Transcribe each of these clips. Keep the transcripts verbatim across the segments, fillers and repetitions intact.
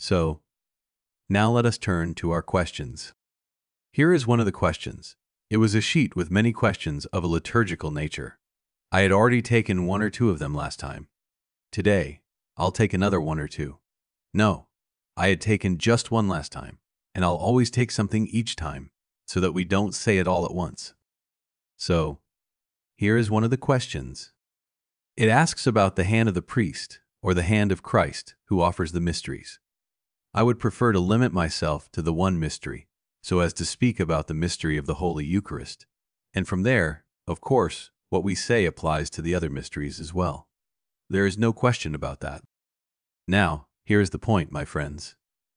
So, now let us turn to our questions. Here is one of the questions. It was a sheet with many questions of a liturgical nature. I had already taken one or two of them last time. Today, I'll take another one or two. No, I had taken just one last time, and I'll always take something each time, so that we don't say it all at once. So, here is one of the questions. It asks about the hand of the priest, or the hand of Christ, who offers the mysteries. I would prefer to limit myself to the one mystery, so as to speak about the mystery of the Holy Eucharist. And from there, of course, what we say applies to the other mysteries as well. There is no question about that. Now, here is the point, my friends.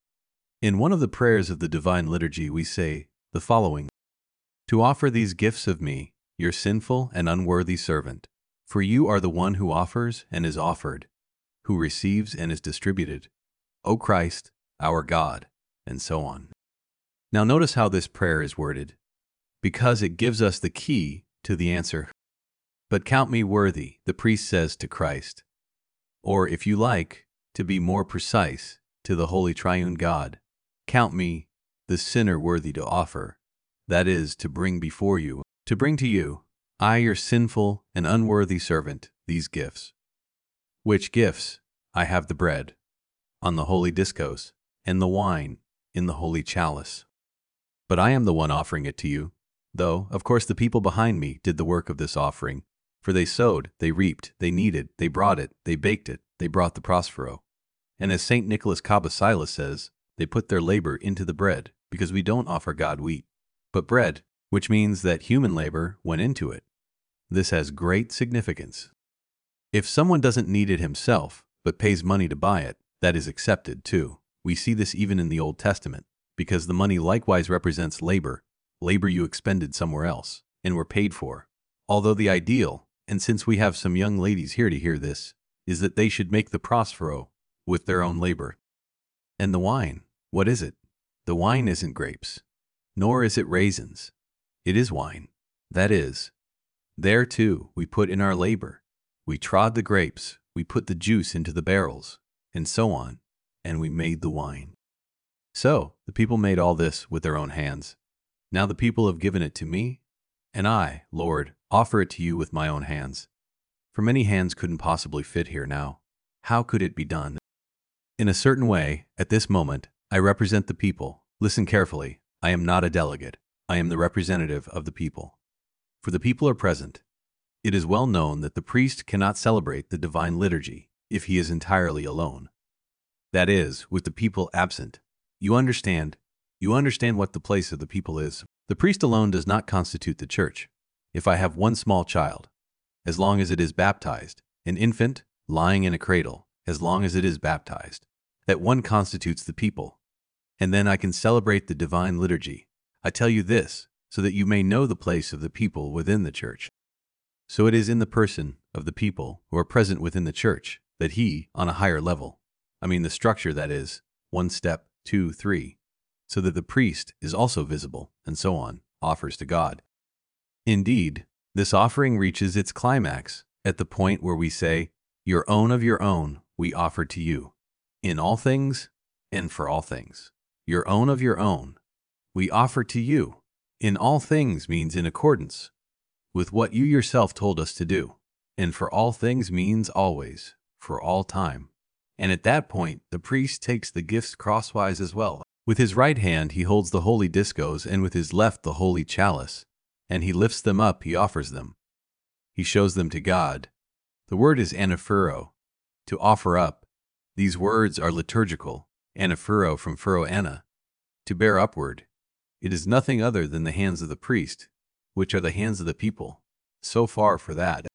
In one of the prayers of the Divine Liturgy, we say the following: "To offer these gifts of me, your sinful and unworthy servant, for you are the one who offers and is offered, who receives and is distributed, O Christ, our God," and so on. Now notice how this prayer is worded, because it gives us the key to the answer. But count me worthy, the priest says to Christ. Or, if you like, to be more precise, to the Holy Triune God, count me, the sinner, worthy to offer, that is, to bring before you, to bring to you, I, your sinful and unworthy servant, these gifts. Which gifts? I have the bread on the holy discos, and the wine in the holy chalice. But I am the one offering it to you, though, of course, the people behind me did the work of this offering, for they sowed, they reaped, they kneaded, they brought it, they baked it, they brought the prospero. And as Saint Nicholas Cabasilas says, they put their labor into the bread, because we don't offer God wheat, but bread, which means that human labor went into it. This has great significance. If someone doesn't need it himself, but pays money to buy it, that is accepted too. We see this even in the Old Testament, because the money likewise represents labor, labor you expended somewhere else, and were paid for. Although the ideal, and since we have some young ladies here to hear this, is that they should make the prospero with their own labor. And the wine, what is it? The wine isn't grapes, nor is it raisins. It is wine. That is, there too we put in our labor. We trod the grapes, we put the juice into the barrels, and so on, and we made the wine. So, the people made all this with their own hands. Now the people have given it to me, and I, Lord, offer it to you with my own hands. For many hands couldn't possibly fit here now. How could it be done? In a certain way, at this moment, I represent the people. Listen carefully. I am not a delegate. I am the representative of the people. For the people are present. It is well known that the priest cannot celebrate the Divine Liturgy if he is entirely alone. That is, with the people absent. You understand? You understand what the place of the people is. The priest alone does not constitute the church. If I have one small child, as long as it is baptized, an infant lying in a cradle, as long as it is baptized, that one constitutes the people. And then I can celebrate the Divine Liturgy. I tell you this, so that you may know the place of the people within the church. So it is in the person of the people who are present within the church that he, on a higher level, I mean the structure that is, one step, two, three, so that the priest is also visible, and so on, offers to God. Indeed, this offering reaches its climax at the point where we say, your own of your own we offer to you, in all things and for all things. Your own of your own we offer to you. In all things means in accordance with what you yourself told us to do, and for all things means always, for all time. And at that point, the priest takes the gifts crosswise as well. With his right hand he holds the holy discos, and with his left the holy chalice, and he lifts them up, he offers them. He shows them to God. The word is anaphoro, to offer up. These words are liturgical, anaphoro from phuro ana, to bear upward. It is nothing other than the hands of the priest, which are the hands of the people. So far for that.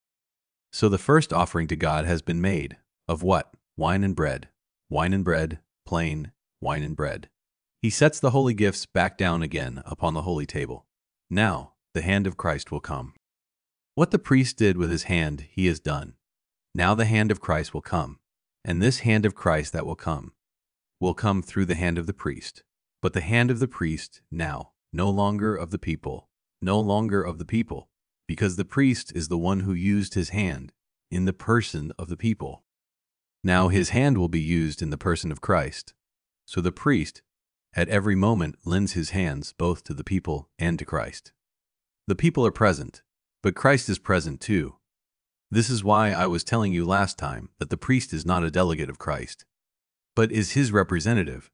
So the first offering to God has been made. Of what? Wine and bread. Wine and bread, plain, wine and bread. He sets the holy gifts back down again upon the holy table. Now, the hand of Christ will come. What the priest did with his hand, he has done. Now the hand of Christ will come. And this hand of Christ that will come, will come through the hand of the priest. But the hand of the priest, now, no longer of the people, no longer of the people, because the priest is the one who used his hand in the person of the people. Now his hand will be used in the person of Christ. So the priest, at every moment, lends his hands both to the people and to Christ. The people are present, but Christ is present too. This is why I was telling you last time that the priest is not a delegate of Christ, but is his representative,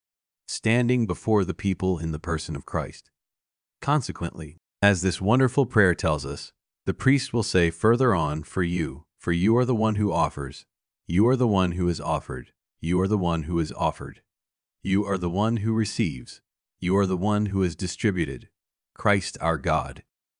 standing before the people in the person of Christ. Consequently, as this wonderful prayer tells us, the priest will say further on, for you, for you are the one who offers, you are the one who is offered, you are the one who is offered, you are the one who receives, you are the one who is distributed, Christ our God.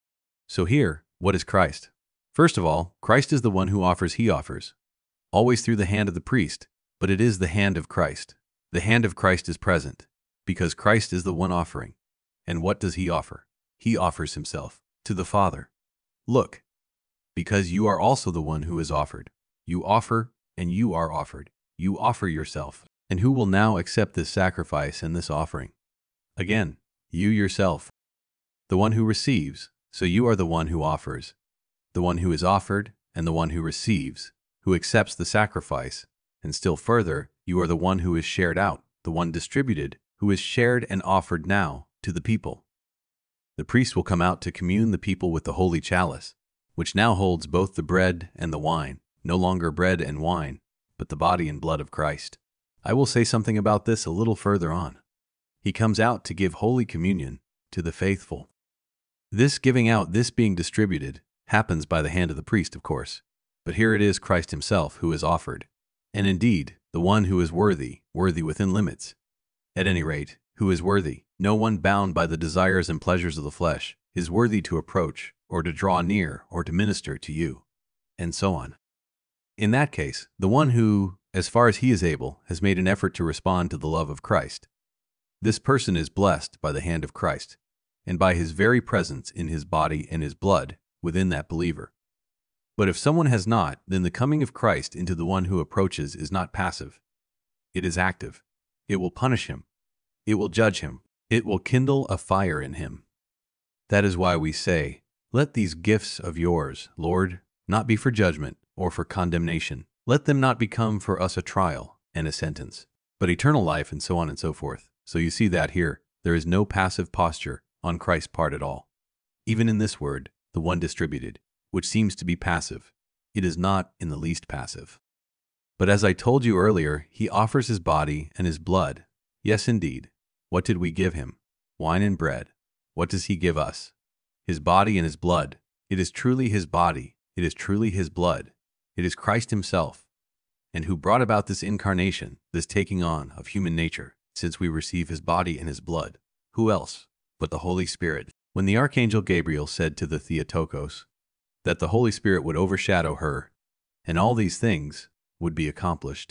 So here, what is Christ? First of all, Christ is the one who offers, he offers, always through the hand of the priest, but it is the hand of Christ. The hand of Christ is present, because Christ is the one offering. And what does he offer? He offers himself to the Father. Look, because you are also the one who is offered. You offer, and you are offered. You offer yourself. And who will now accept this sacrifice and this offering? Again, you yourself, the one who receives. So you are the one who offers, the one who is offered, and the one who receives, who accepts the sacrifice. And still further, you are the one who is shared out, the one distributed, who is shared and offered now to the people. The priest will come out to commune the people with the holy chalice, which now holds both the bread and the wine, no longer bread and wine, but the body and blood of Christ. I will say something about this a little further on. He comes out to give Holy Communion to the faithful. This giving out, this being distributed, happens by the hand of the priest, of course, but here it is Christ himself who is offered, and indeed, the one who is worthy, worthy within limits. At any rate, who is worthy? No one bound by the desires and pleasures of the flesh is worthy to approach, or to draw near, or to minister to you, and so on. In that case, the one who, as far as he is able, has made an effort to respond to the love of Christ. This person is blessed by the hand of Christ, and by his very presence in his body and his blood within that believer. But if someone has not, then the coming of Christ into the one who approaches is not passive. It is active. It will punish him. It will judge him. It will kindle a fire in him. That is why we say, let these gifts of yours, Lord, not be for judgment or for condemnation. Let them not become for us a trial and a sentence, but eternal life, and so on and so forth. So you see that here, there is no passive posture on Christ's part at all. Even in this word, the one distributed, which seems to be passive, it is not in the least passive. But as I told you earlier, he offers his body and his blood. Yes, indeed. What did we give him? Wine and bread. What does he give us? His body and his blood. It is truly his body. It is truly his blood. It is Christ himself, and who brought about this incarnation, this taking on of human nature, since we receive his body and his blood. Who else but the Holy Spirit? When the Archangel Gabriel said to the Theotokos that the Holy Spirit would overshadow her, and all these things would be accomplished.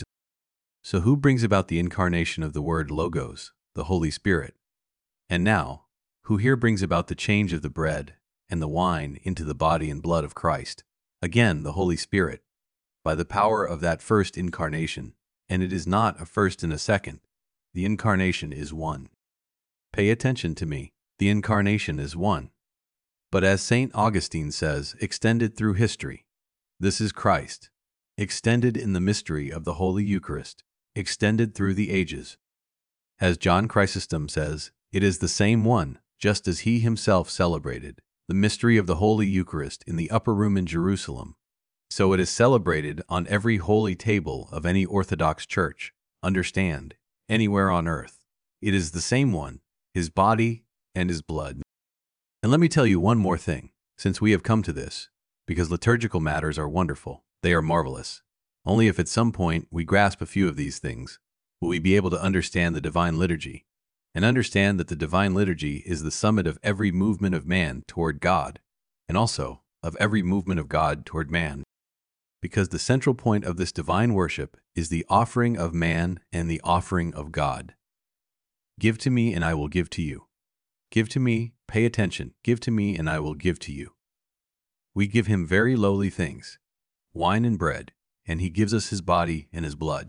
So who brings about the incarnation of the word Logos, the Holy Spirit? And now, who here brings about the change of the bread and the wine into the body and blood of Christ? Again, the Holy Spirit, by the power of that first incarnation, and it is not a first and a second. The incarnation is one. Pay attention to me. The incarnation is one. But as Saint Augustine says, extended through history. This is Christ, extended in the mystery of the Holy Eucharist, extended through the ages. As John Chrysostom says, it is the same one, just as he himself celebrated the mystery of the Holy Eucharist in the upper room in Jerusalem. So it is celebrated on every holy table of any Orthodox church, understand, anywhere on earth. It is the same one, his body and his blood. And let me tell you one more thing, since we have come to this, because liturgical matters are wonderful, they are marvelous. Only if at some point we grasp a few of these things, will we be able to understand the divine liturgy, and understand that the divine liturgy is the summit of every movement of man toward God, and also of every movement of God toward man. Because the central point of this divine worship is the offering of man and the offering of God. Give to me and I will give to you. Give to me, pay attention, give to me and I will give to you. We give him very lowly things, wine and bread, and he gives us his body and his blood.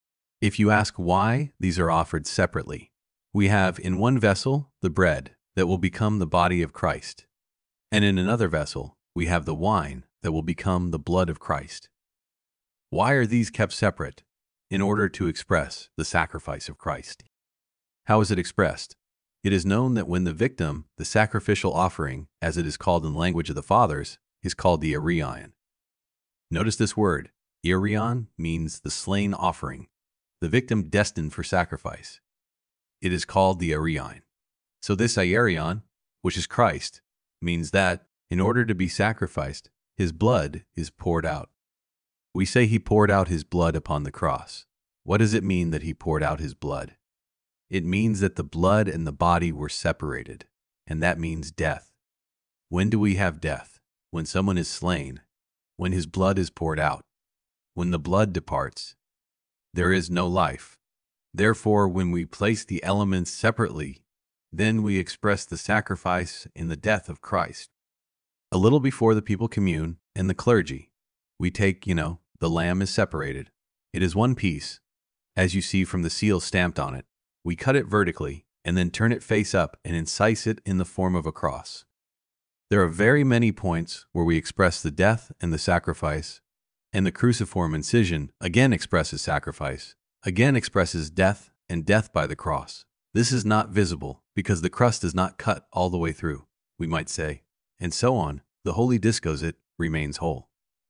If you ask why these are offered separately, we have in one vessel the bread that will become the body of Christ, and in another vessel we have the wine that will become the blood of Christ. Why are these kept separate? in order to express the sacrifice of Christ. How is it expressed? It is known that when the victim, the sacrificial offering, as it is called in the language of the fathers, is called the Arion. Notice this word. Arion means the slain offering, the victim destined for sacrifice. It is called the Arion. So this Arion, which is Christ, means that, in order to be sacrificed, his blood is poured out. We say he poured out his blood upon the cross. What does it mean that he poured out his blood? It means that the blood and the body were separated, and that means death. When do we have death? When someone is slain, when his blood is poured out. When the blood departs, there is no life. Therefore, when we place the elements separately, then we express the sacrifice in the death of Christ. A little before the people commune and the clergy, we take, you know, the lamb is separated. It is one piece, as you see from the seal stamped on it. We cut it vertically and then turn it face up and incise it in the form of a cross. There are very many points where we express the death and the sacrifice, and the cruciform incision again expresses sacrifice, again expresses death and death by the cross. This is not visible because the crust is not cut all the way through, we might say, and so on. The holy discosite remains whole.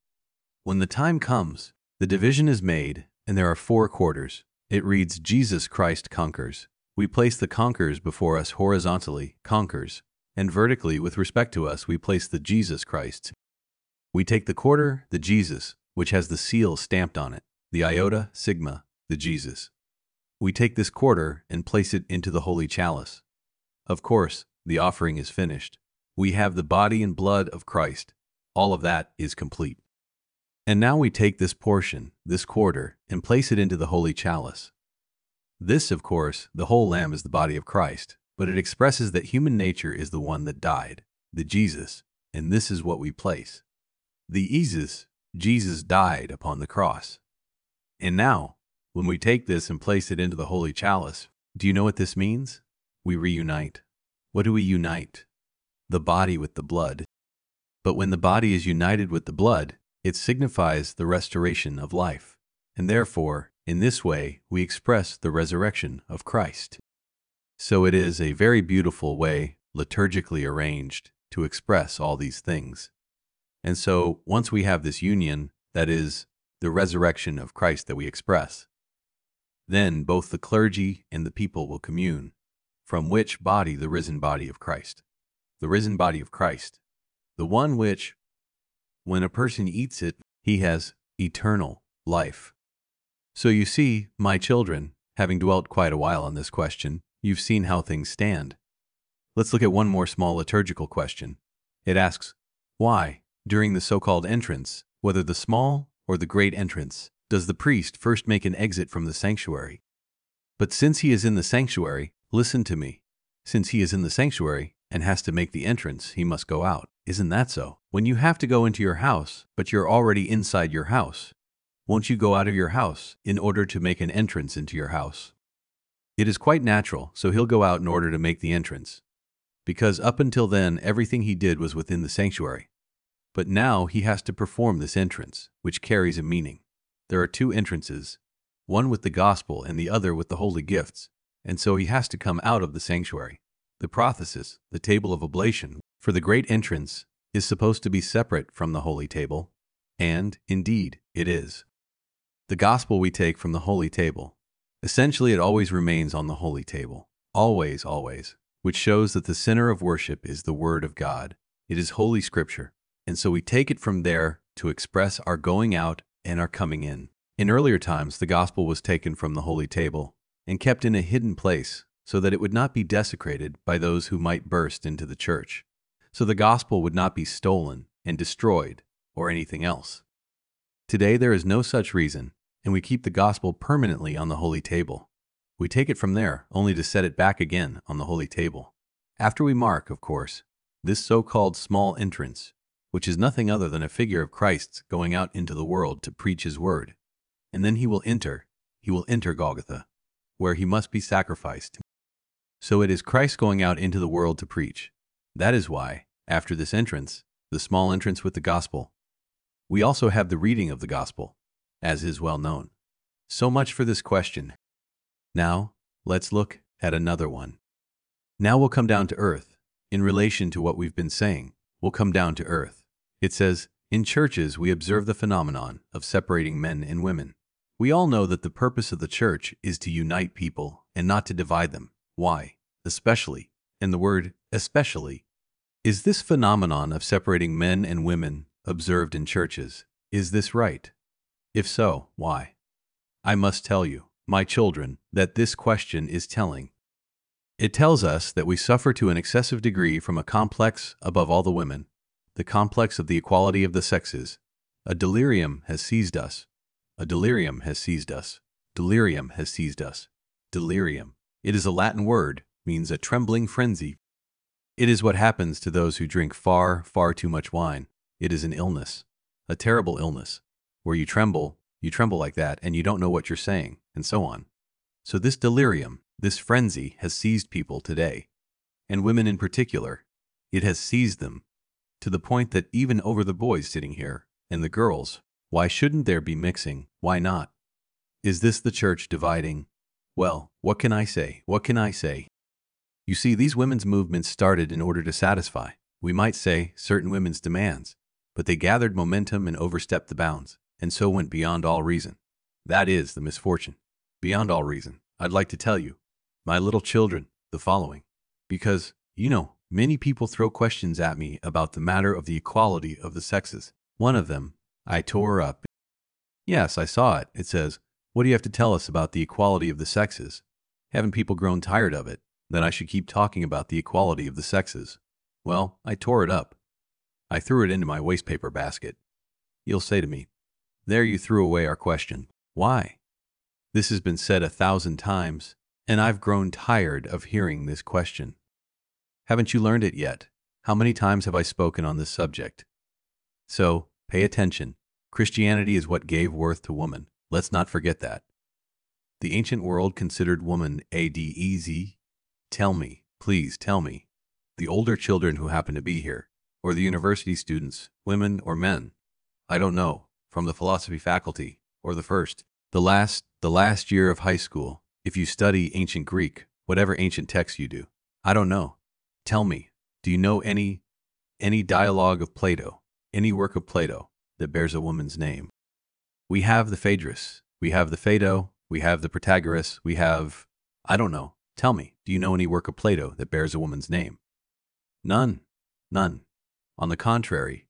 When the time comes, the division is made, and there are four quarters. It reads, Jesus Christ conquers. We place the conquers before us horizontally, conquers, and vertically with respect to us we place the Jesus Christ. We take the quarter, the Jesus, which has the seal stamped on it, the iota, sigma, the Jesus. We take this quarter and place it into the holy chalice. Of course, the offering is finished. We have the body and blood of Christ. All of that is complete. And now we take this portion, this quarter, and place it into the holy chalice. This, of course, the whole lamb is the body of Christ, but it expresses that human nature is the one that died, the Jesus, and this is what we place. The Jesus, Jesus died upon the cross. And now, when we take this and place it into the holy chalice, do you know what this means? We reunite. What do we unite? The body with the blood. But when the body is united with the blood, it signifies the restoration of life. And therefore, in this way, we express the resurrection of Christ. So it is a very beautiful way, liturgically arranged, to express all these things. And so, once we have this union, that is, the resurrection of Christ that we express, then both the clergy and the people will commune. From which body? The risen body of Christ. The risen body of Christ. The one which, when a person eats it, he has eternal life. So you see, my children, having dwelt quite a while on this question, you've seen how things stand. Let's look at one more small liturgical question. It asks, why, during the so-called entrance, whether the small or the great entrance, does the priest first make an exit from the sanctuary? But since he is in the sanctuary, listen to me. Since he is in the sanctuary and has to make the entrance, he must go out. Isn't that so? When you have to go into your house, but you're already inside your house, won't you go out of your house in order to make an entrance into your house? It is quite natural, so he'll go out in order to make the entrance. Because up until then, everything he did was within the sanctuary. But now he has to perform this entrance, which carries a meaning. There are two entrances, one with the gospel and the other with the holy gifts, and so he has to come out of the sanctuary. The prothesis, the table of oblation, for the great entrance, is supposed to be separate from the holy table, and, indeed, it is. The gospel we take from the holy table. Essentially, it always remains on the holy table. Always, always. Which shows that the center of worship is the Word of God. It is Holy Scripture. And so we take it from there to express our going out and our coming in. In earlier times, the gospel was taken from the holy table and kept in a hidden place so that it would not be desecrated by those who might burst into the church. So the gospel would not be stolen and destroyed or anything else. Today there is no such reason, and we keep the gospel permanently on the holy table. We take it from there only to set it back again on the holy table. After we mark, of course, this so-called small entrance, which is nothing other than a figure of Christ's going out into the world to preach his word. And then he will enter, he will enter Golgotha, where he must be sacrificed. So it is Christ going out into the world to preach. That is why, after this entrance, the small entrance with the gospel, we also have the reading of the gospel, as is well known. So much for this question. Now, let's look at another one. Now we'll come down to earth. In relation to what we've been saying, we'll come down to earth. It says, in churches we observe the phenomenon of separating men and women. We all know that the purpose of the church is to unite people and not to divide them. Why? Especially, and the word especially, is this phenomenon of separating men and women observed in churches. Is this right? If so, why? I must tell you, my children, that this question is telling. It tells us that we suffer to an excessive degree from a complex above all the women, the complex of the equality of the sexes. A delirium has seized us. A delirium has seized us. Delirium has seized us. Delirium. It is a Latin word, means a trembling frenzy. It is what happens to those who drink far, far too much wine. It is an illness, a terrible illness, where you tremble, you tremble like that, and you don't know what you're saying, and so on. So this delirium, this frenzy has seized people today, and women in particular. It has seized them, to the point that even over the boys sitting here, and the girls, why shouldn't there be mixing? Why not? Is this the church dividing? Well, what can I say? What can I say? You see, these women's movements started in order to satisfy, we might say, certain women's demands, but they gathered momentum and overstepped the bounds, and so went beyond all reason. That is the misfortune. Beyond all reason, I'd like to tell you, my little children, the following. Because, you know, many people throw questions at me about the matter of the equality of the sexes. One of them, I tore up. Yes, I saw it. It says, what do you have to tell us about the equality of the sexes? Haven't people grown tired of it? That I should keep talking about the equality of the sexes. Well, I tore it up. I threw it into my wastepaper basket. You'll say to me, there you threw away our question. Why? This has been said a thousand times, and I've grown tired of hearing this question. Haven't you learned it yet? How many times have I spoken on this subject? So, pay attention. Christianity is what gave worth to woman. Let's not forget that. The ancient world considered woman a d-easy. Tell me, please tell me, the older children who happen to be here, or the university students, women or men, I don't know, from the philosophy faculty, or the first, the last, the last year of high school, if you study ancient Greek, whatever ancient text you do, I don't know. Tell me, do you know any, any dialogue of Plato, any work of Plato that bears a woman's name? We have the Phaedrus, we have the Phaedo, we have the Protagoras, we have, I don't know. Tell me, do you know any work of Plato that bears a woman's name? None. None. On the contrary,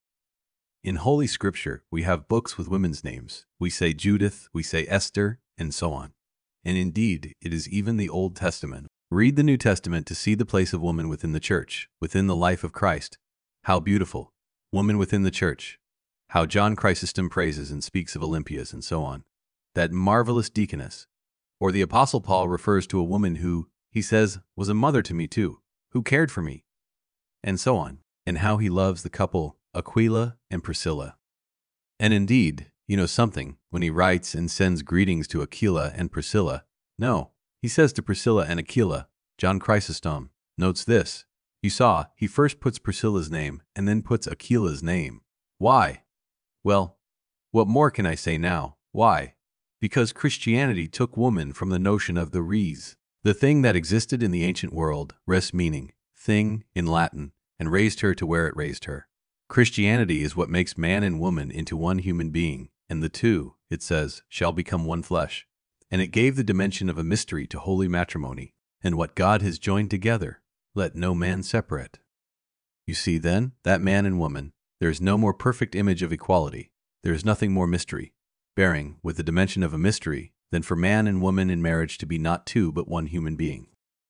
in Holy Scripture, we have books with women's names. We say Judith, we say Esther, and so on. And indeed, it is even the Old Testament. Read the New Testament to see the place of woman within the church, within the life of Christ. How beautiful. Woman within the church. How John Chrysostom praises and speaks of Olympias and so on. That marvelous deaconess. Or the Apostle Paul refers to a woman who, he says, was a mother to me too, who cared for me, and so on, and how he loves the couple Aquila and Priscilla. And indeed, you know something, when he writes and sends greetings to Aquila and Priscilla, no, he says to Priscilla and Aquila, John Chrysostom notes this, you saw, he first puts Priscilla's name and then puts Aquila's name. Why? Well, what more can I say now? Why? Because Christianity took woman from the notion of the res, the thing that existed in the ancient world, res meaning thing in Latin, and raised her to where it raised her. Christianity is what makes man and woman into one human being, and the two, it says, shall become one flesh. And it gave the dimension of a mystery to holy matrimony, and what God has joined together, let no man separate. You see then, that man and woman, there is no more perfect image of equality, there is nothing more mystery, bearing, with the dimension of a mystery, than for man and woman in marriage to be not two but one human being.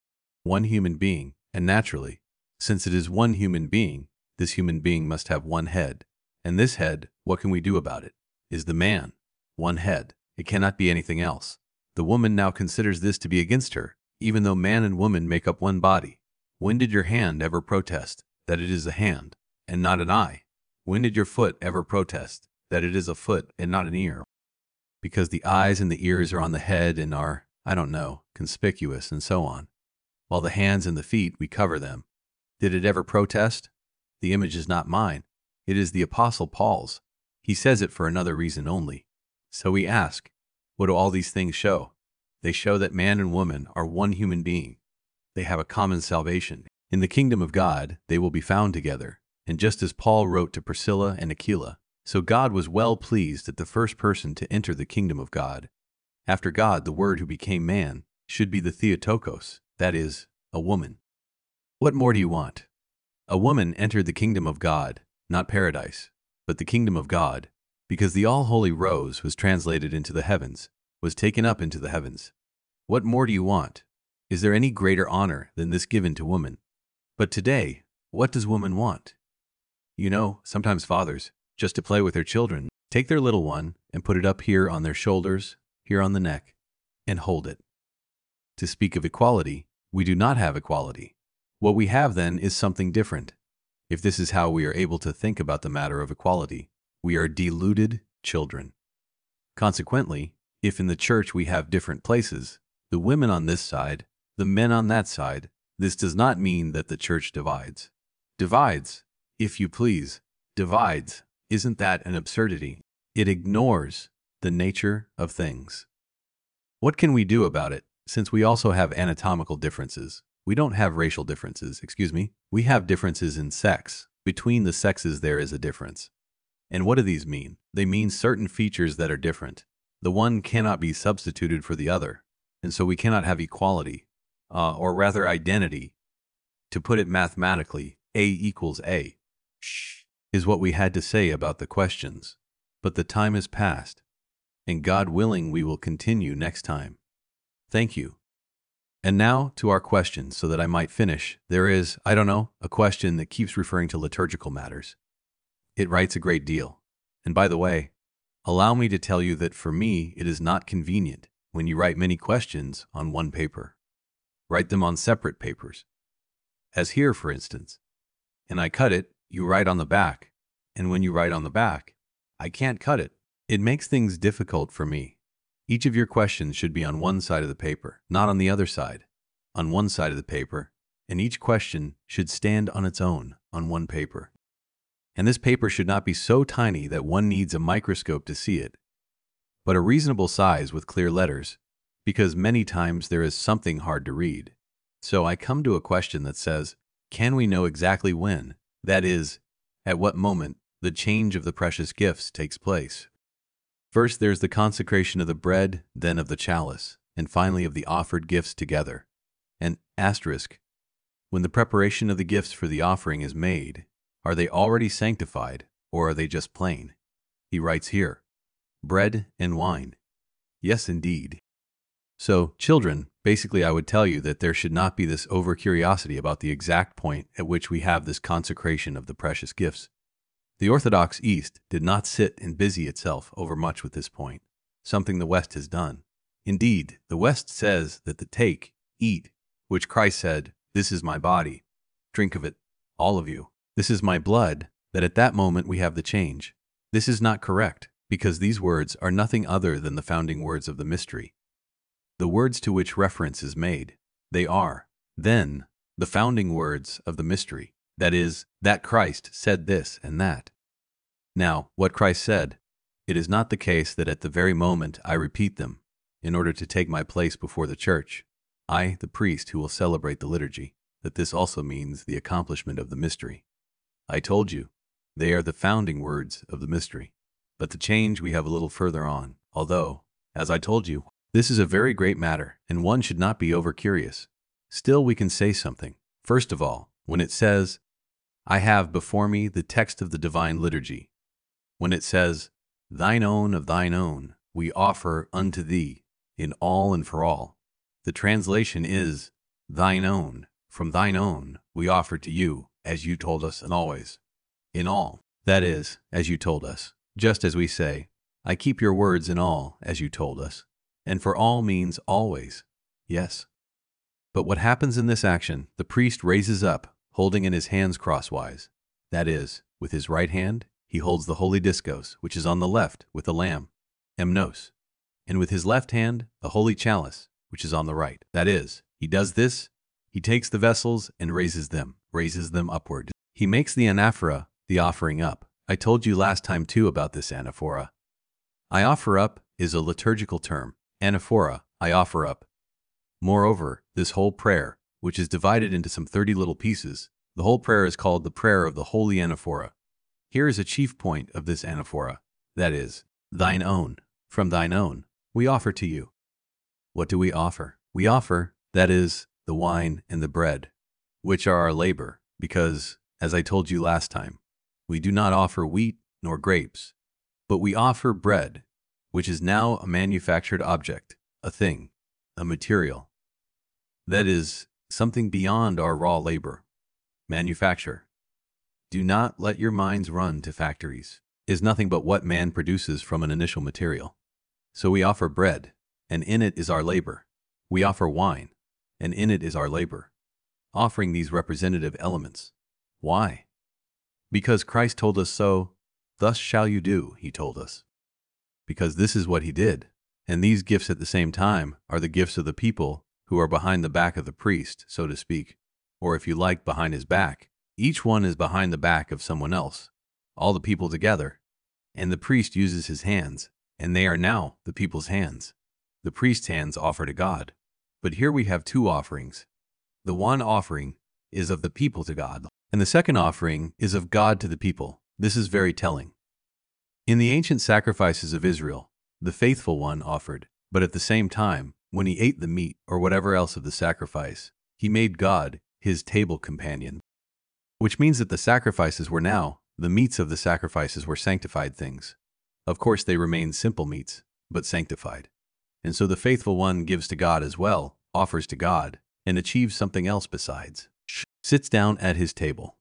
One human being, and naturally, since it is one human being, this human being must have one head. And this head, what can we do about it? Is the man. One head. It cannot be anything else. The woman now considers this to be against her, even though man and woman make up one body. When did your hand ever protest that it is a hand and not an eye? When did your foot ever protest that it is a foot and not an ear? Because the eyes and the ears are on the head and are, I don't know, conspicuous and so on. While the hands and the feet, we cover them. Did it ever protest? The image is not mine. It is the Apostle Paul's. He says it for another reason only. So we ask, What do all these things show? They show that man and woman are one human being. They have a common salvation. In the kingdom of God, they will be found together. And just as Paul wrote to Priscilla and Aquila, so God was well pleased that the first person to enter the kingdom of God, after God, the Word who became man, should be the Theotokos, that is, a woman. What more do you want? A woman entered the kingdom of God, not paradise, but the kingdom of God, because the all-holy Rose was translated into the heavens, was taken up into the heavens. What more do you want? Is there any greater honor than this given to woman? But today, what does woman want? You know, sometimes fathers, just to play with their children, take their little one and put it up here on their shoulders, here on the neck, and hold it. To speak of equality, we do not have equality. What we have then is something different. If this is how we are able to think about the matter of equality, we are deluded children. Consequently, if in the church we have different places, the women on this side, the men on that side, this does not mean that the church divides. Divides, if you please, divides. Isn't that an absurdity? It ignores the nature of things. What can we do about it, since we also have anatomical differences? We don't have racial differences, excuse me. We have differences in sex. Between the sexes there is a difference. And what do these mean? They mean certain features that are different. The one cannot be substituted for the other, and so we cannot have equality, uh, or rather identity. To put it mathematically, A equals A, is what we had to say about the questions. But the time is past, and God willing we will continue next time. Thank you. And now to our questions, so that I might finish. There is, I don't know, a question that keeps referring to liturgical matters. It writes a great deal. And by the way, allow me to tell you that for me it is not convenient when you write many questions on one paper. Write them on separate papers. As here, for instance. And I cut it, you write on the back. And when you write on the back, I can't cut it. It makes things difficult for me. Each of your questions should be on one side of the paper, not on the other side. On one side of the paper, and each question should stand on its own on one paper. And this paper should not be so tiny that one needs a microscope to see it, but a reasonable size with clear letters, because many times there is something hard to read. So I come to a question that says, can we know exactly when, that is, at what moment, the change of the precious gifts takes place? First, there's the consecration of the bread, then of the chalice, and finally of the offered gifts together. And asterisk, when the preparation of the gifts for the offering is made, are they already sanctified, or are they just plain? He writes here, bread and wine. Yes, indeed. So, children, basically I would tell you that there should not be this over-curiosity about the exact point at which we have this consecration of the precious gifts. The Orthodox East did not sit and busy itself over much with this point, something the West has done. Indeed, the West says that the take, eat, which Christ said, this is my body, drink of it, all of you. This is my blood, that at that moment we have the change. This is not correct, because these words are nothing other than the founding words of the mystery. The words to which reference is made, they are, then, the founding words of the mystery. That is, that Christ said this and that. Now, what Christ said, it is not the case that at the very moment I repeat them, in order to take my place before the church, I, the priest who will celebrate the liturgy, that this also means the accomplishment of the mystery. I told you, they are the founding words of the mystery. But the change we have a little further on, although, as I told you, this is a very great matter, and one should not be over-curious. Still we can say something. First of all, when it says, I have before me the text of the divine liturgy. When it says, thine own of thine own, we offer unto thee, in all and for all. The translation is, thine own, from thine own, we offer to you, as you told us and always. In all, that is, as you told us. Just as we say, I keep your words in all, as you told us. And for all means always. Yes. But what happens in this action, the priest raises up, holding in his hands crosswise. That is, with his right hand, he holds the holy diskos, which is on the left, with the lamb, emnos. And with his left hand, the holy chalice, which is on the right. That is, he does this, he takes the vessels and raises them, raises them upward. He makes the anaphora, the offering up. I told you last time too about this anaphora. I offer up, is a liturgical term, anaphora, I offer up. Moreover, this whole prayer, which is divided into some thirty little pieces, the whole prayer is called the prayer of the Holy Anaphora. Here is a chief point of this anaphora, that is, thine own, from thine own, we offer to you. What do we offer? We offer, that is, the wine and the bread, which are our labor, because, as I told you last time, we do not offer wheat nor grapes, but we offer bread, which is now a manufactured object, a thing, a material. That is, something beyond our raw labor. Manufacture. Do not let your minds run to factories. Is nothing but what man produces from an initial material. So we offer bread, and in it is our labor. We offer wine, and in it is our labor. Offering these representative elements. Why? Because Christ told us so, thus shall you do, he told us. Because this is what he did, and these gifts at the same time are the gifts of the people who are behind the back of the priest, so to speak, or if you like, behind his back. Each one is behind the back of someone else, all the people together, and the priest uses his hands, and they are now the people's hands. The priest's hands offer to God. But here we have two offerings. The one offering is of the people to God, and the second offering is of God to the people. This is very telling. In the ancient sacrifices of Israel, the faithful one offered, but at the same time, when he ate the meat or whatever else of the sacrifice, he made God his table companion, which means that the sacrifices were now, the meats of the sacrifices were sanctified things. Of course, they remain simple meats, but sanctified. And so the faithful one gives to God as well, offers to God, and achieves something else besides. Sits down at his table.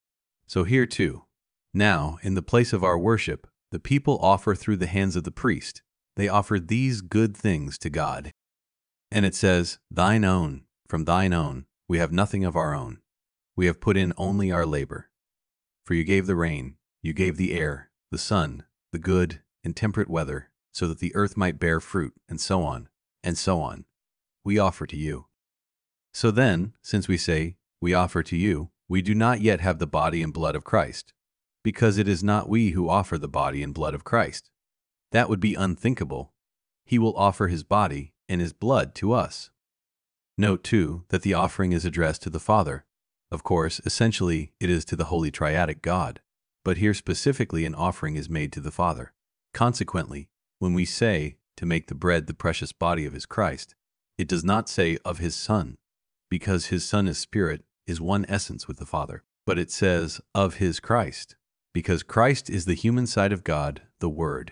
So here too, now, in the place of our worship, the people offer through the hands of the priest. They offer these good things to God. And it says, thine own, from thine own, we have nothing of our own. We have put in only our labor. For you gave the rain, you gave the air, the sun, the good and temperate weather, so that the earth might bear fruit, and so on, and so on. We offer to you. So then, since we say, we offer to you, we do not yet have the body and blood of Christ, because it is not we who offer the body and blood of Christ. That would be unthinkable. He will offer his body and his blood to us. Note, too, that the offering is addressed to the Father. Of course, essentially, it is to the Holy Triadic God, but here specifically an offering is made to the Father. Consequently, when we say to make the bread the precious body of his Christ, it does not say of his Son, because his Son is Spirit, is one essence with the Father, but it says of his Christ, because Christ is the human side of God, the Word.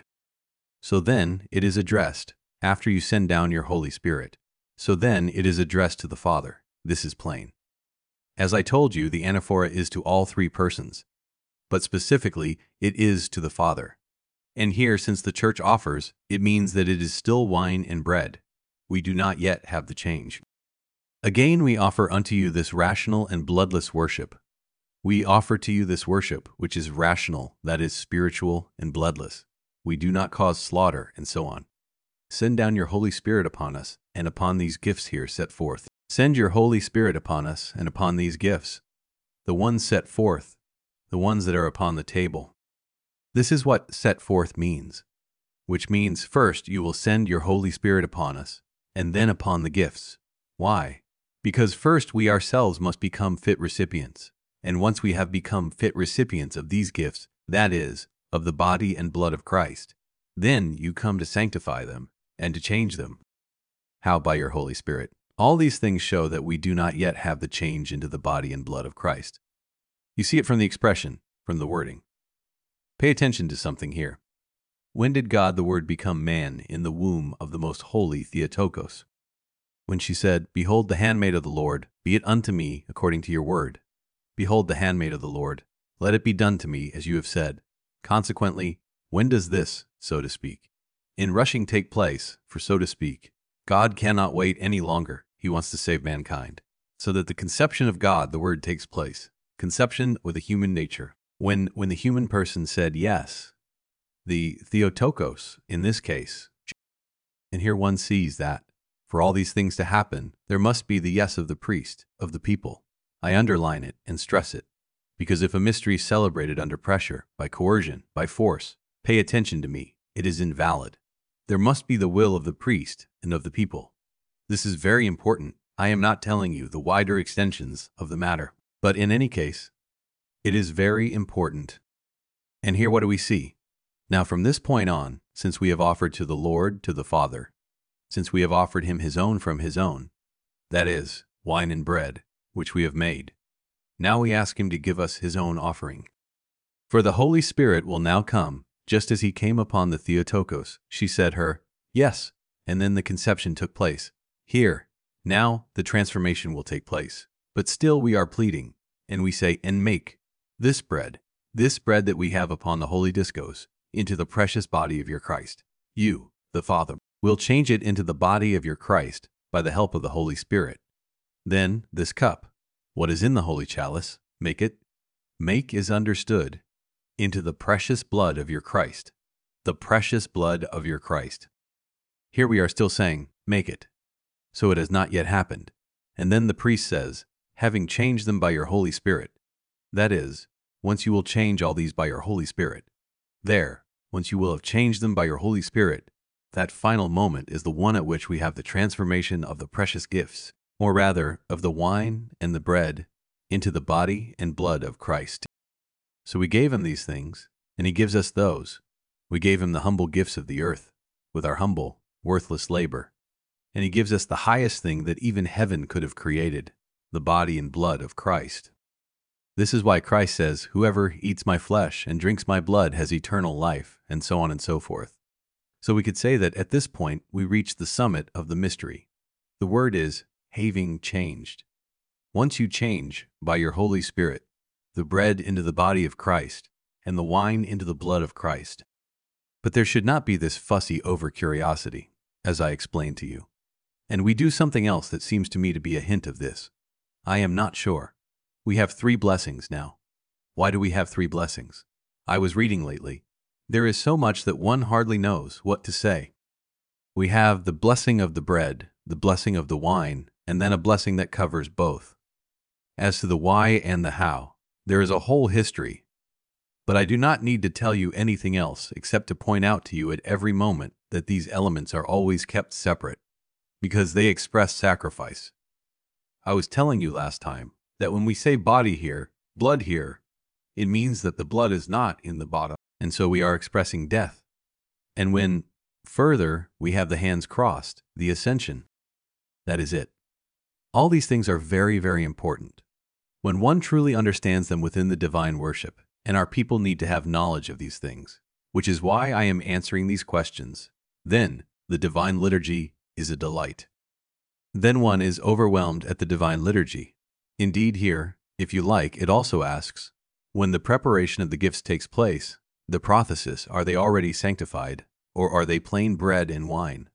So then it is addressed, after you send down your Holy Spirit. So then it is addressed to the Father. This is plain. As I told you, the anaphora is to all three persons, but specifically, it is to the Father. And here, since the Church offers, it means that it is still wine and bread. We do not yet have the change. Again, we offer unto you this rational and bloodless worship. We offer to you this worship, which is rational, that is spiritual and bloodless. We do not cause slaughter, and so on. Send down your Holy Spirit upon us, and upon these gifts here set forth. Send your Holy Spirit upon us, and upon these gifts, the ones set forth, the ones that are upon the table. This is what set forth means, which means first you will send your Holy Spirit upon us, and then upon the gifts. Why? Because first we ourselves must become fit recipients, and once we have become fit recipients of these gifts, that is, of the body and blood of Christ, then you come to sanctify them and to change them. How? By your Holy Spirit. All these things show that we do not yet have the change into the body and blood of Christ. You see it from the expression, from the wording. Pay attention to something here. When did God the Word become man in the womb of the most holy Theotokos? When she said, Behold the handmaid of the Lord, be it unto me according to your word. Behold the handmaid of the Lord, let it be done to me as you have said. Consequently, when does this, so to speak, in rushing take place, for so to speak, God cannot wait any longer. He wants to save mankind, so that the conception of God, the Word, takes place. Conception with a human nature. When, when the human person said yes, the Theotokos, in this case, and here one sees that, for all these things to happen, there must be the yes of the priest, of the people. I underline it and stress it, because if a mystery is celebrated under pressure, by coercion, by force, pay attention to me, it is invalid. There must be the will of the priest and of the people. This is very important. I am not telling you the wider extensions of the matter, but in any case, it is very important. And here what do we see? Now from this point on, since we have offered to the Lord, to the Father, since we have offered him his own from his own, that is, wine and bread, which we have made, now we ask him to give us his own offering. For the Holy Spirit will now come, just as he came upon the Theotokos. She said her, yes, and then the conception took place. Here, now, the transformation will take place. But still we are pleading, and we say, and make this bread, this bread that we have upon the holy discos, into the precious body of your Christ. You, the Father, will change it into the body of your Christ by the help of the Holy Spirit. Then, this cup, what is in the holy chalice, make it, make is understood, into the precious blood of your Christ, the precious blood of your Christ. Here we are still saying, make it. So it has not yet happened. And then the priest says, having changed them by your Holy Spirit. That is, once you will change all these by your Holy Spirit. There, once you will have changed them by your Holy Spirit, that final moment is the one at which we have the transformation of the precious gifts, or rather, of the wine and the bread, into the body and blood of Christ. So we gave him these things, and he gives us those. We gave him the humble gifts of the earth, with our humble, worthless labor. And he gives us the highest thing that even heaven could have created, the body and blood of Christ. This is why Christ says, whoever eats my flesh and drinks my blood has eternal life, and so on and so forth. So we could say that at this point we reach the summit of the mystery. The word is, having changed. Once you change, by your Holy Spirit, the bread into the body of Christ, and the wine into the blood of Christ. But there should not be this fussy over-curiosity, as I explained to you. And we do something else that seems to me to be a hint of this. I am not sure. We have three blessings now. Why do we have three blessings? I was reading lately. There is so much that one hardly knows what to say. We have the blessing of the bread, the blessing of the wine, and then a blessing that covers both. As to the why and the how, there is a whole history. But I do not need to tell you anything else except to point out to you at every moment that these elements are always kept separate, because they express sacrifice. I was telling you last time that when we say body here, blood here, it means that the blood is not in the body, and so we are expressing death. And when, further, we have the hands crossed, the ascension, that is it. All these things are very, very important. When one truly understands them within the divine worship, and our people need to have knowledge of these things, which is why I am answering these questions, then the divine liturgy is a delight. Then one is overwhelmed at the divine liturgy. Indeed here, if you like, it also asks, when the preparation of the gifts takes place, the prothesis, are they already sanctified, or are they plain bread and wine?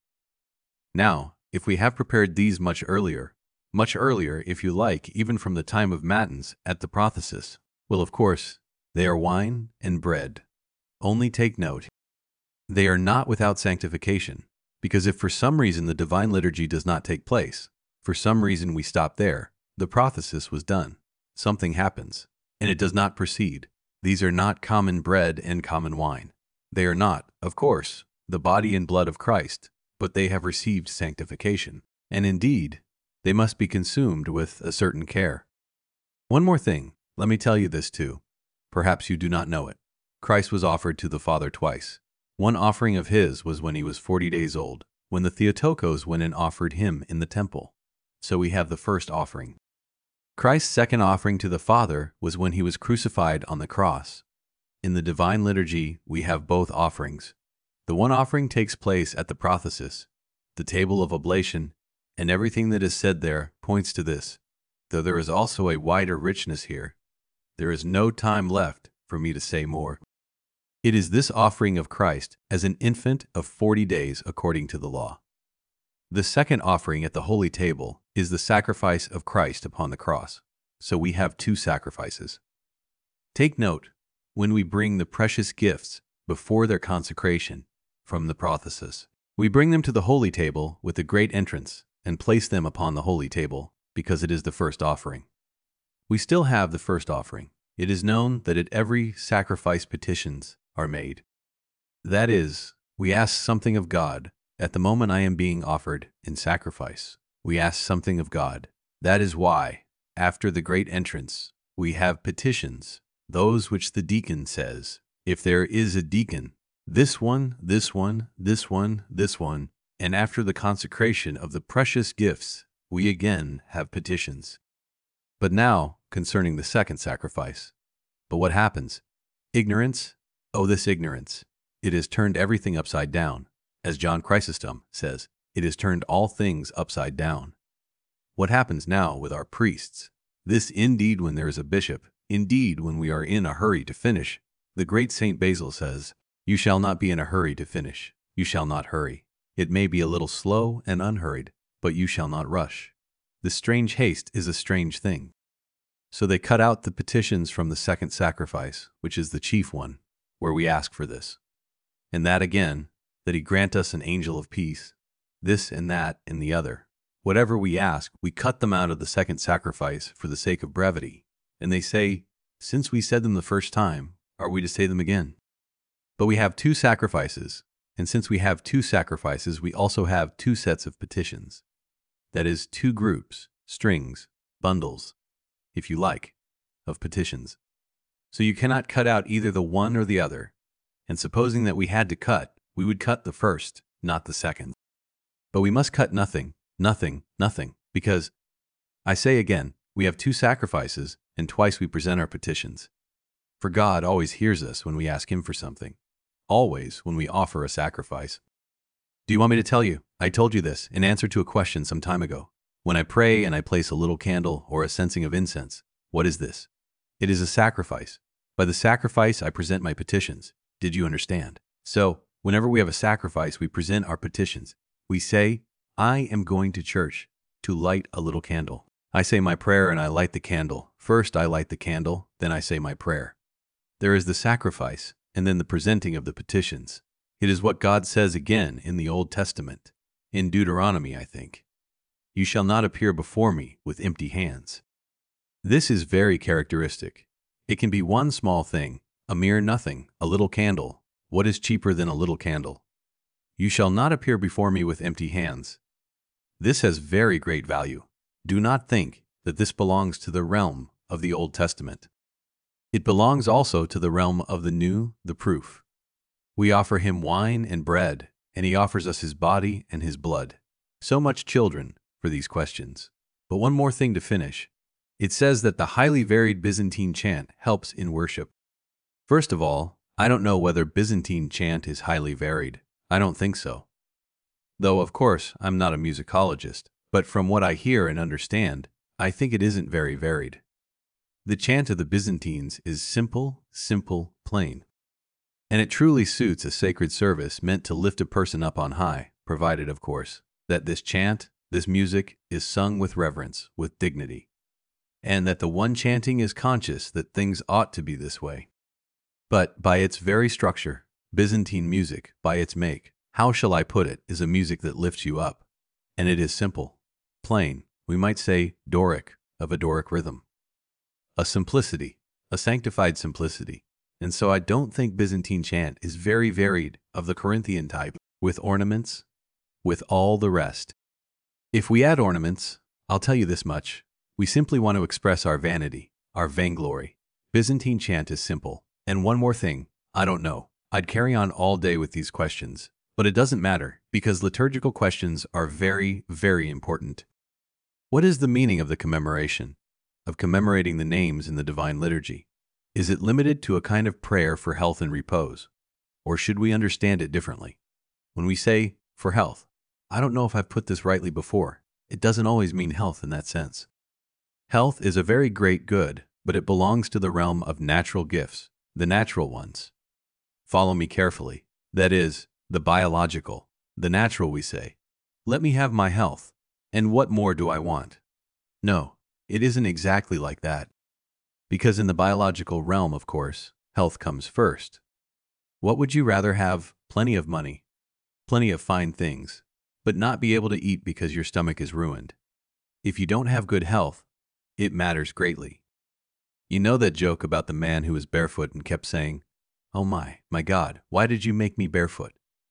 Now, if we have prepared these much earlier, much earlier, if you like, even from the time of matins at the prothesis, well, of course, they are wine and bread. Only take note, they are not without sanctification, because if for some reason the divine liturgy does not take place, for some reason we stop there, the prothesis was done, something happens, and it does not proceed. These are not common bread and common wine. They are not, of course, the body and blood of Christ, but they have received sanctification, and indeed, they must be consumed with a certain care. One more thing, let me tell you this too. Perhaps you do not know it. Christ was offered to the Father twice. One offering of his was when he was forty days old, when the Theotokos went and offered him in the temple. So we have the first offering. Christ's second offering to the Father was when he was crucified on the cross. In the divine liturgy, we have both offerings. The one offering takes place at the prothesis, the table of oblation, and everything that is said there points to this, though there is also a wider richness here. There is no time left for me to say more. It is this offering of Christ as an infant of forty days according to the law. The second offering at the holy table is the sacrifice of Christ upon the cross. So we have two sacrifices. Take note, when we bring the precious gifts before their consecration from the prothesis, we bring them to the holy table with a great entrance and place them upon the holy table because it is the first offering. We still have the first offering. It is known that at every sacrifice petitions are made. That is, We ask something of God. At the moment I am being offered in sacrifice, we ask something of God. That is why, after the great entrance, we have petitions, those which the deacon says, if there is a deacon, this one, this one, this one, this one, and after the consecration of the precious gifts, we again have petitions. But now, concerning the second sacrifice. But what happens? Ignorance? Oh, this ignorance. It has turned everything upside down. As John Chrysostom says, it has turned all things upside down. What happens now with our priests? This indeed when there is a bishop, indeed when we are in a hurry to finish. The great Saint Basil says, you shall not be in a hurry to finish. You shall not hurry. It may be a little slow and unhurried, but you shall not rush. The strange haste is a strange thing. So they cut out the petitions from the second sacrifice, which is the chief one, where we ask for this. And that again, that he grant us an angel of peace, this and that and the other. Whatever we ask, we cut them out of the second sacrifice for the sake of brevity. And they say, since we said them the first time, are we to say them again? But we have two sacrifices, and since we have two sacrifices, we also have two sets of petitions. That is, two groups, strings, bundles, if you like, of petitions. So you cannot cut out either the one or the other. And supposing that we had to cut, we would cut the first, not the second. But we must cut nothing, nothing, nothing, because, I say again, we have two sacrifices, and twice we present our petitions. For God always hears us when we ask Him for something. Always when we offer a sacrifice. Do you want me to tell you? I told you this in answer to a question some time ago. When I pray and I place a little candle or a censing of incense, what is this? It is a sacrifice. By the sacrifice I present my petitions. Did you understand? So, whenever we have a sacrifice, we present our petitions. We say, I am going to church to light a little candle. I say my prayer and I light the candle. First I light the candle, then I say my prayer. There is the sacrifice, and then the presenting of the petitions. It is what God says again in the Old Testament, in Deuteronomy, I think. You shall not appear before me with empty hands. This is very characteristic. It can be one small thing, a mere nothing, a little candle. What is cheaper than a little candle? You shall not appear before me with empty hands. This has very great value. Do not think that this belongs to the realm of the Old Testament. It belongs also to the realm of the New, the proof. We offer Him wine and bread, and He offers us His body and His blood. So much, children, for these questions. But one more thing to finish. It says that the highly varied Byzantine chant helps in worship. First of all, I don't know whether Byzantine chant is highly varied. I don't think so. Though, of course, I'm not a musicologist, but from what I hear and understand, I think it isn't very varied. The chant of the Byzantines is simple, simple, plain. And it truly suits a sacred service meant to lift a person up on high, provided, of course, that this chant, this music, is sung with reverence, with dignity, and that the one chanting is conscious that things ought to be this way. But by its very structure, Byzantine music, by its make, how shall I put it, is a music that lifts you up. And it is simple, plain, we might say Doric, of a Doric rhythm. A simplicity, a sanctified simplicity. And so I don't think Byzantine chant is very varied of the Corinthian type, with ornaments, with all the rest. If we add ornaments, I'll tell you this much, we simply want to express our vanity, our vainglory. Byzantine chant is simple. And one more thing, I don't know. I'd carry on all day with these questions, but it doesn't matter, because liturgical questions are very, very important. What is the meaning of the commemoration, of commemorating the names in the Divine Liturgy? Is it limited to a kind of prayer for health and repose? Or should we understand it differently? When we say, for health, I don't know if I've put this rightly before. It doesn't always mean health in that sense. Health is a very great good, but it belongs to the realm of natural gifts, the natural ones. Follow me carefully. That is, the biological, the natural, we say. Let me have my health. And what more do I want? No, it isn't exactly like that. Because in the biological realm, of course, health comes first. What would you rather have? Plenty of money, plenty of fine things, but not be able to eat because your stomach is ruined? If you don't have good health, it matters greatly. You know that joke about the man who was barefoot and kept saying, "Oh my, my God, why did you make me barefoot?"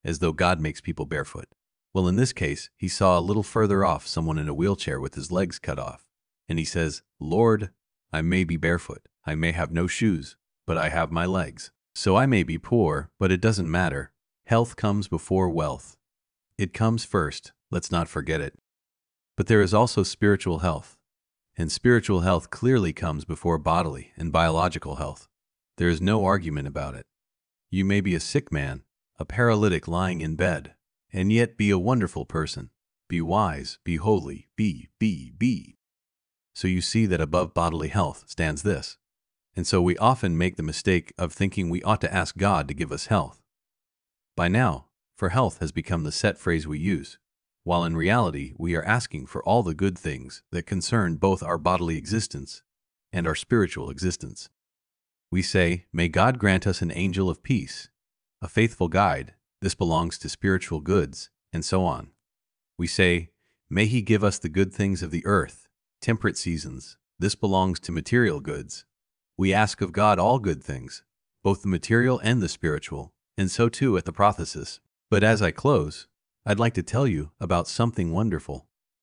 as though God makes people barefoot. Well, in this case, he saw a little further off someone in a wheelchair with his legs cut off. And he says, Lord, I may be barefoot, I may have no shoes, but I have my legs. So I may be poor, but it doesn't matter. Health comes before wealth. It comes first, let's not forget it. But there is also spiritual health. And spiritual health clearly comes before bodily and biological health. There is no argument about it. You may be a sick man, a paralytic lying in bed, and yet be a wonderful person. Be wise, be holy, be, be, be. So you see that above bodily health stands this. And so we often make the mistake of thinking we ought to ask God to give us health. By now, for health has become the set phrase we use, while in reality we are asking for all the good things that concern both our bodily existence and our spiritual existence. We say, may God grant us an angel of peace, a faithful guide, this belongs to spiritual goods, and so on. We say, may He give us the good things of the earth, temperate seasons, this belongs to material goods. We ask of God all good things, both the material and the spiritual, and so too at the prothesis. But as I close, I'd like to tell you about something wonderful.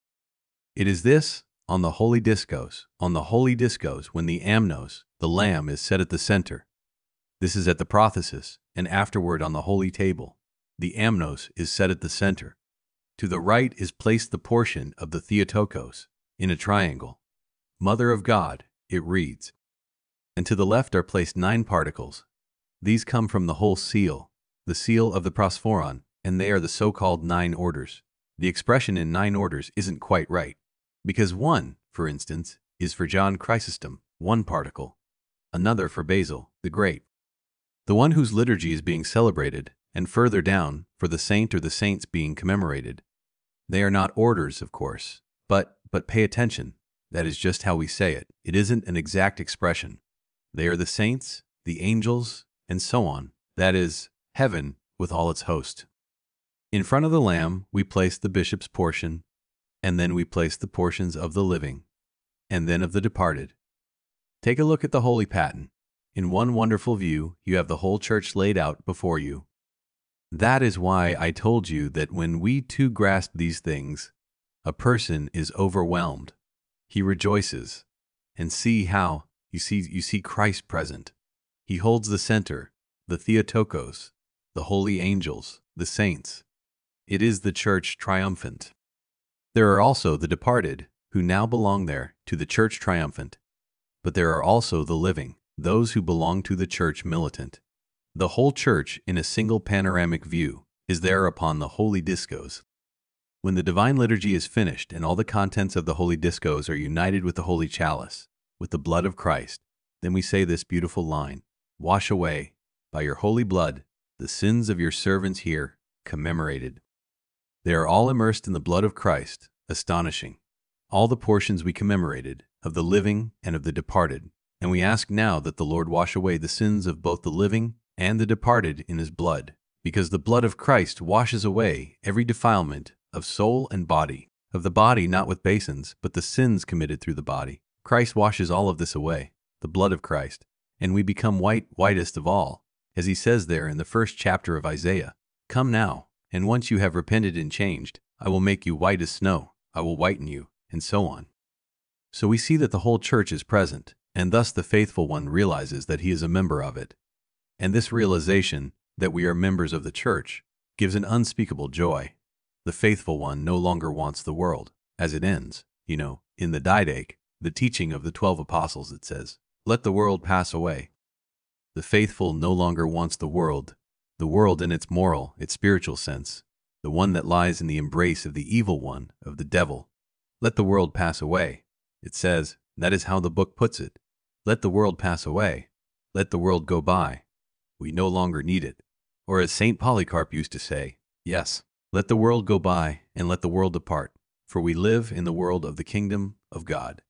It is this, on the holy discos, on the holy discos when the amnos, the lamb, is set at the center. This is at the prothesis, and afterward on the holy table. The amnos is set at the center. To the right is placed the portion of the Theotokos, in a triangle. Mother of God, it reads. And to the left are placed nine particles. These come from the whole seal, the seal of the prosphoron, and they are the so-called nine orders. The expression in nine orders isn't quite right, because one, for instance, is for John Chrysostom, one particle, another for Basil the Great, the one whose liturgy is being celebrated, and further down, for the saint or the saints being commemorated. They are not orders, of course, but, but pay attention, that is just how we say it. It isn't an exact expression. They are the saints, the angels, and so on, that is, heaven with all its host. In front of the Lamb, we place the bishop's portion, and then we place the portions of the living, and then of the departed. Take a look at the holy paten. In one wonderful view, you have the whole church laid out before you. That is why I told you that when we too grasp these things, a person is overwhelmed. He rejoices. And see how, you see, you see Christ present. He holds the center, the Theotokos, the holy angels, the saints. It is the church triumphant. There are also the departed, who now belong there, to the church triumphant. But there are also the living, those who belong to the church militant. The whole church, in a single panoramic view, is there upon the holy discos. When the divine liturgy is finished and all the contents of the holy discos are united with the holy chalice, with the blood of Christ, then we say this beautiful line, wash away, by your holy blood, the sins of your servants here, commemorated. They are all immersed in the blood of Christ, astonishing. All the portions we commemorated, of the living and of the departed, and we ask now that the Lord wash away the sins of both the living and the departed in His blood, because the blood of Christ washes away every defilement of soul and body, of the body not with basins, but the sins committed through the body. Christ washes all of this away, the blood of Christ, and we become white, whitest of all, as He says there in the first chapter of Isaiah, come now, and once you have repented and changed, I will make you white as snow, I will whiten you, and so on. So we see that the whole church is present, and thus the faithful one realizes that he is a member of it. And this realization, that we are members of the church, gives an unspeakable joy. The faithful one no longer wants the world, as it ends, you know, in the Didache, the teaching of the twelve apostles, it says, let the world pass away. The faithful no longer wants the world, the world in its moral, its spiritual sense, the one that lies in the embrace of the evil one, of the devil. Let the world pass away. It says, that is how the book puts it. Let the world pass away. Let the world go by. We no longer need it. Or as Saint Polycarp used to say, yes, let the world go by and let the world depart, for we live in the world of the kingdom of God.